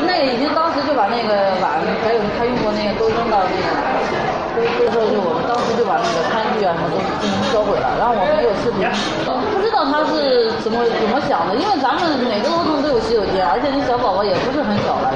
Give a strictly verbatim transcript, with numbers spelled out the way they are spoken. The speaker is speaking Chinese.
那个已经当时就把那个碗，还有他用过那个都扔到那个，都都说就我们当时就把那个餐具啊什么都进行销毁了。然后我们有视频，不知道他是怎么怎么想的，因为咱们每个楼层都有洗手间，而且那小宝宝也不是很小了，